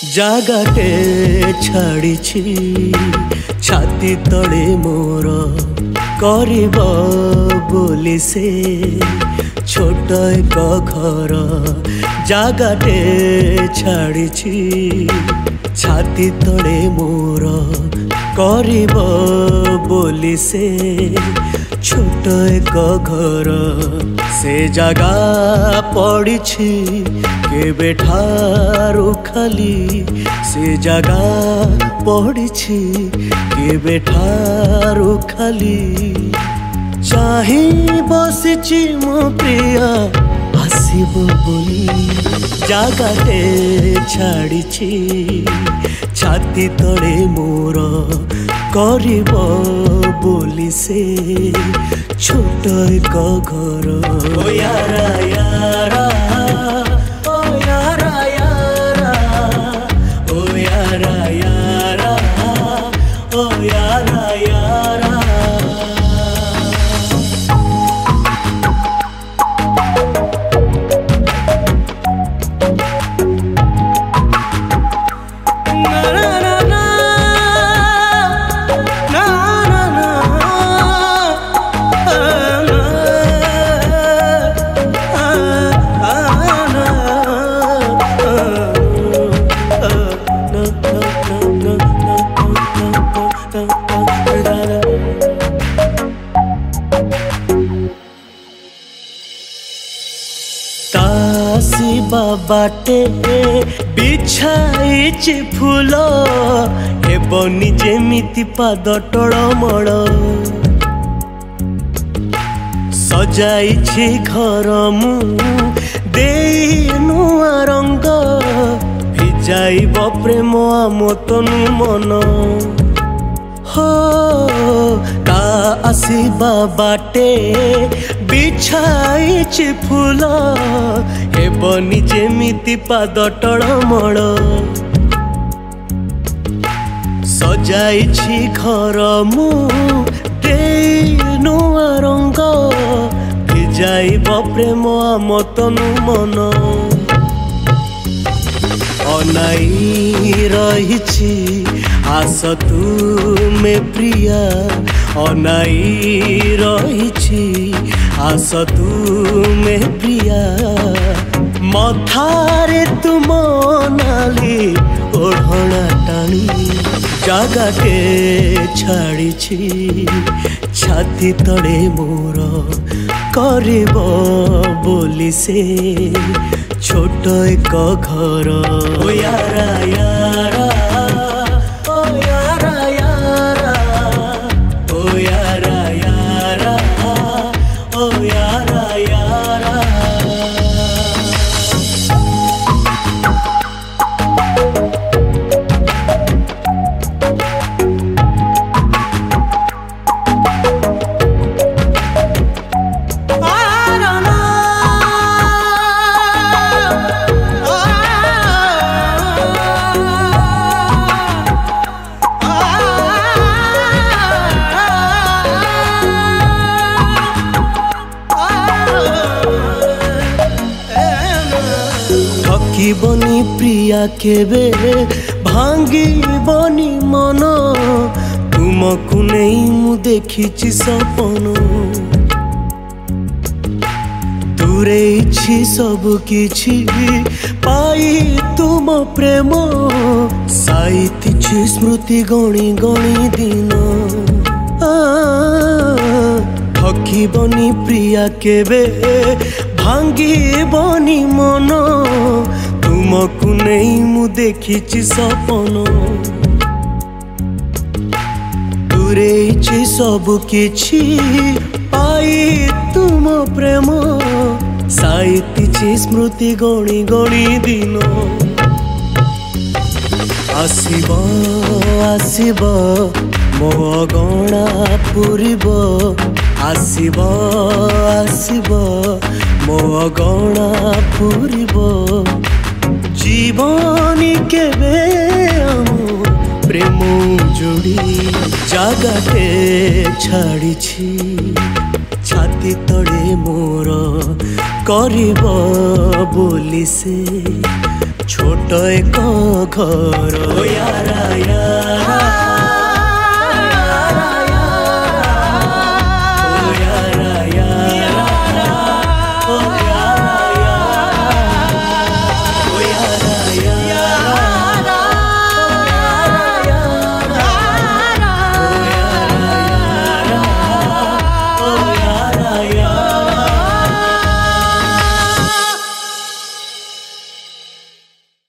জাগাটে ছাড়িছি ছাতি তলে মোর করিব বলি সে ছোট এক ঘর জাগাটে ছাড়িছি ছাতি তলে মোর করিব বলি সে ছোট এক ঘর সে জাগা পড়িছি কেবে ঠারু খালি সে জাগা পড়িছি কেবে ঠারু খালি চাহি বসিছি মো প্রিয়া আসিব বলি জাগাটে ছাড়িছি ছাতি তলে মোর করিব বলি সে ছোট এক ঘর ও ইয়ারা ইয়ারা ও ইয়ারা ইয়ারা ও ইয়ারা ইয়ারা ও ইয়ারা ইয়ারা बाटे बिछाइछि फूल हेबनी जेमिति पाद टळमळ सजाइछि घर मु देई नुआ रंग भिजाइब प्रेम आम तनु मन हो ता आसीबा बाटे बिछाइछि फूल हेबनी जेमिति पाद टळमळ सजाइछि घर मु देई नुआ रंग भिजाइब प्रेम आम तनु मन अनाई रहिछि आस तुमे प्रिया अनाई रहिछि आस तुमे प्रिया मथारे तुम नाली ओढ़ना टाणी जागाटे छाड़िछि छाती तले मोर करिब बोली से छोट एक घर ओ यारा यारा ओ यारा यारा ओ यारा यारा ओ यारा यारा बनी प्रिया केबे भांगी बनी मन तुमको नहीं मु देखिछि सपन दूरे सब किछि पाई तुम प्रेम साइतिछि स्मृति गणी गणी दिन थकी बनी प्रिया केबे भांगी बनी मन तुमको नहीं मु देखिछि सपन दूरे सब किछि पाई तुम प्रेम साइतिछि स्मृति गणी गणी दिन आसिब आसिब मो गणा पूरिब आसिब आसिब मो गणा पूरिब जीवनी केबे आम प्रेम जोड़ी जागाटे छाड़िछि छाती तले मोर करिब बोली से छोट एक घर यारा